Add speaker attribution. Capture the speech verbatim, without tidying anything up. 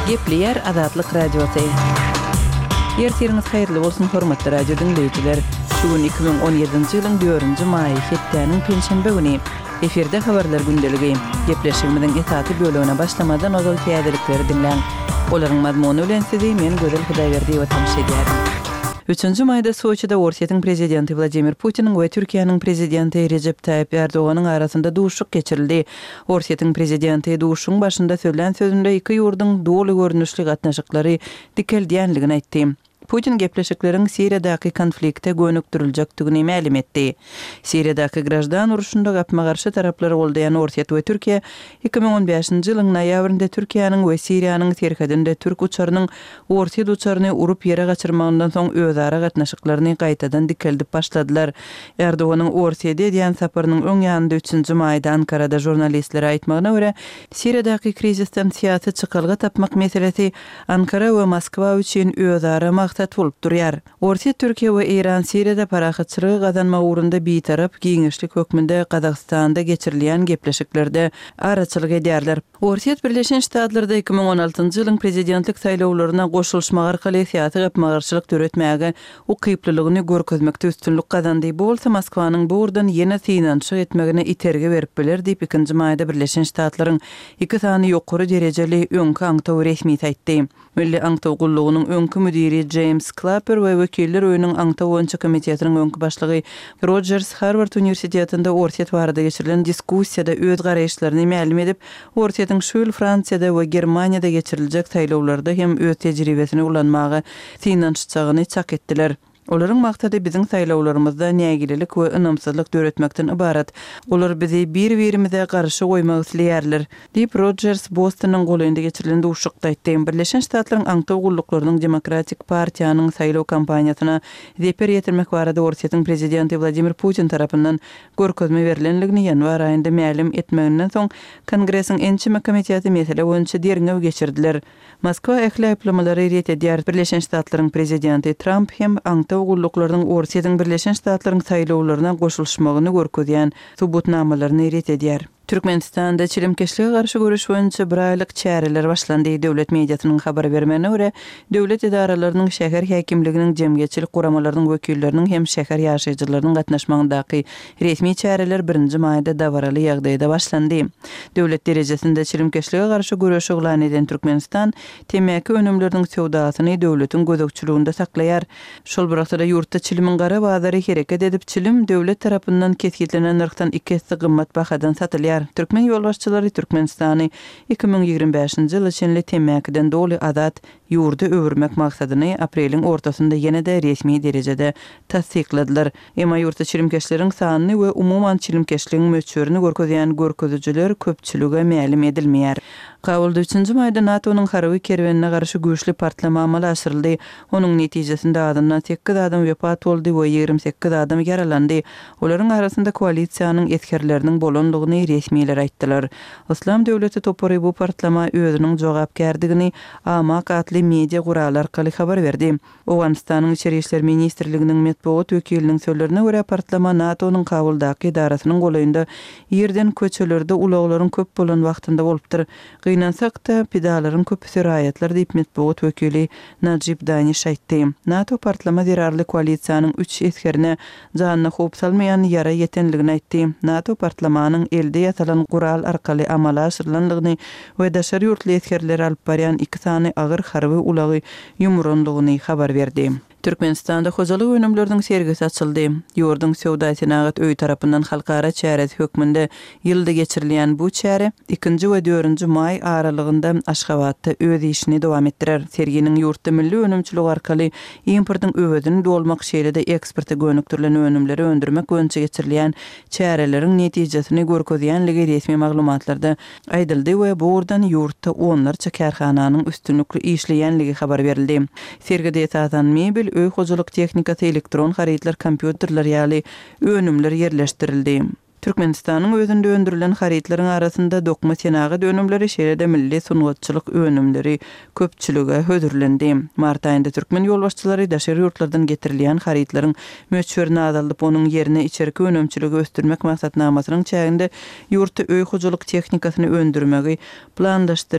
Speaker 1: Gepleyer Azatlyk Radiosu. Ýertiriniz haýyrly bolsun hormatly radio dinleýijiler. Bugün iki bin on ýedinji ýylyň dördünji maý hetdäniň penşenbe güni. Eferde habarlar gündeligi. Gepleşigimiziň etaty bölügine başlamadan ozal täzelikleri dinleň. Olaryň mazmuny bilen sizi men Gözel Hudaýberdi we tanış edýärim. üçünji maýda Soçida Orsiýetiň prezidenti Vladimir Putiniň we Türkiýanyň prezidenti Recep Tayyip Erdoğanyň arasynda duşuk geçirildi. Orsiýetiň prezidenti duşuň başynda söýlen sözünde iki ýurduň doly görnüşli gatnaşyklary dikeldiýänligini aýtdy. Putin gepleşiklerin Siriýadaky konflikte gönükdiriljakdygyny ma'lum etdi. Siriýadaky grajdan uruşunda gapma garşy taraplary boldaýan Orsiýet we Türkiýe iki bin on beşinji ýylyň noýabrynda Türkiýanyň we Siriýanyň terhedinde türk uçarynyň Orsiýet uçaryny urup ýere gaçyrmagyndan soň özara gatnaşyklaryny gaýtadan dikeldip başladylar. Erdoğanyň Orsiýede diýen saparynyň öň ýanynda üçünji maýda Ankarada jurnalistlere aýtmagyna görä, Siriýadaky krizisden syýasy çykalga tapmak meselesi Ankara we Moskwa üçin özara maksat bolup durýar. Orsiýet, Türkiýe we Iran Siriýada parahatçylygy gazanmak urunda bitarap giňişlik hökmünde Kazakstanda geçirilýän gepleşiklerde araçylyk edýärler. Orsiýet Birleşen Ştatlarda iki bin on altynjy ýylyň prezidentlik saýlawlaryna goşulşmak arkaly syýasy gapmagarçylyk töretmäge o kyplylygyny görkezmekde üstünlük gazandy. Bolsa Moskwanyň bu urdan ýene synançyk etmegine iterge berip biler diýip ikinji maýda Birleşen Ştatlaryň iki sany ýokary derejeli öňkü aňtaw resmi aýtdy. Milli Aňtaw gullugynyň öňkü müdiri James Clapper we wekiller öýüniň aňtaw boýunça komitetiniň öňkü başlygy Rogers Harvard Universitetinde Orsiýet barada geçirilen diskussiýada öz garaýşlaryny ma'lum edip, Orsiýetiň şu ýyl Fransiýada we Germaniýada geçiriljek saýlawlarda hem öz tejribesini ulanmagy synançygyny çak etdiler. Olaryň maksady biziň saýlawlarymyzda nägililik we ynamsızlyk döretmekden ibarat. Olar bizi bir-birimize garşy goýmak isleýärler, diýip Rogers Boston'yň golynda geçirilen duşukda aýtdy. Birleşen Ştatlaryň aňtaw gullyklarynyň Demokratik Partiýanyň saýlaw kampaniýasyna zeper ýetirmek barada Orsiýetiň prezidenti Vladimir Putin tarapyndan görkezme berilenligini ýanwar aýynda ma'lum etmeginden soň Kongressiň ençime komiteti mesele boýunça derňew geçirdiler. Moskwa ähli aýplamary ret edýär. Birleşen Ştatlaryň prezidenti Trump hem aňtaw gulluklarının Orsiýetiň Birleşen Ştatlaryň saýlawlaryna goşulşmagyny görkezýän subutnamalaryny ret edýär. Türkmenistanda çilimkeşlige garşy görüş boýunça bir aýlyk çäreler başlandy. Döwlet mediasynyň habar bermegine görä, döwlet idaralarynyň şäher häkimliginiň jemgyýetçilik guramalarynyň wekilleriniň hem şäher ýaşaýjylarynyň gatnaşmagyndaky resmi çäreler birinji maýda dawaraly ýagdaýda başlandy. Döwlet derejesinde çilimkeşlige garşy görüş oglan eden Türkmenistan temäki önümleriniň sowdasyny döwletiň gözegçiliginde saklaýar. Şol birakda ýurtda çilimin gara bazary hereket edip çilim döwlet tarapyndan kesgitlenen narxdan iki hisse gymmat bahadan satylýar. Türkmen ýolbaşçylary Türkmenistany iki bin ýigirme beşinji ýyl içinde temäkiden doly azat ýurda öwürmek maksadyny apreliň ortasynda ýene-de resmi derejede tasdikladylar. Emma ýurtda çilimkeşleriň sanyny we umumyň çilimkeşligiň möçürini görkezýän görkezüjiler köpçülüge ma'lum edilmeýär. Kabulda üçünji maýda NATO'nyň harby kerwenine garşy güýçli partlama amaly aşyryldy. Onuň netijesinde adamdan sekiz adam wepat boldy we ýigirme sekiz adam yaralandy. Olaryň arasynda koalisiýanyň etkerleriniň bolanlygyny resmiler aýtdylar. Islam döwleti topary bu partlama özüniň jogapkärdigini amak atly media guralar arkaly habar berdi. Owganistanyň Içeri işler ministrliginiň metbuat wekiliniň sözlerine görä, partlama NATO'nyň Kabuldaky idarasynyň goýunda ýerden köçelerde ulaglaryň köp bolan wagtynda bolupdyr. Gynansak da pedalaryň köp siraýatlar diýip metbuat wekili Najib Daniş aýtdy. NATO partlama zerarly koalisiýanyň üç etkerine janyna hop salmaýan ýara ýetenligini aýtdy. NATO partlamanyň elde ýatalan gural arkaly amala aşyrylanlygyny we daşary ýurtly etkerler alyp barýan iki sany agyr harby ulagy ýumranlygyny habar berdi. Türkmenistanda hojalyk önümleriniň sergisi açyldy. Ýurdun sowda senagat öý tarapyndan halkara çäresi hökmünde ýylda geçirilýän bu çäre ikinji we dördünji maý aralygynda Aşgabatda öz işini dowam etdirer. Serginiň ýurtda milli önümçilik arkaly importyň öwedini dolmak şeýlede eksporta gönükdirilen önümleri öndürmek boýunça geçirilýän çäreleriň netijesini görkezýänligi resmi maglumatlarda aýdyldy we bu urdan ýurtda onlarça kärhananyň üstünlikli işleýänligi habar berildi. Sergide ýetadan mebel, öý hojalyk tehnikasy, elektron haritler, kompýuterler ýaly önümler ýerleşdirildi. Türkmenistanyň özünde öndürilen haritleriň arasynda dokma senagy dönümleri şeýlede milli sungatçylyk önümleri köpçülüge hödürlendi. Mart aýynda türkmen ýolbaşçylary daşary ýurtlardan getirilýän haritleriň möçürini azalyp onuň ýerine içerki önümçiligi östürmek maksatnamasynyň çäginde ýurtda öý hojalyk tehnikasyny öndürmegi planlaşdyryp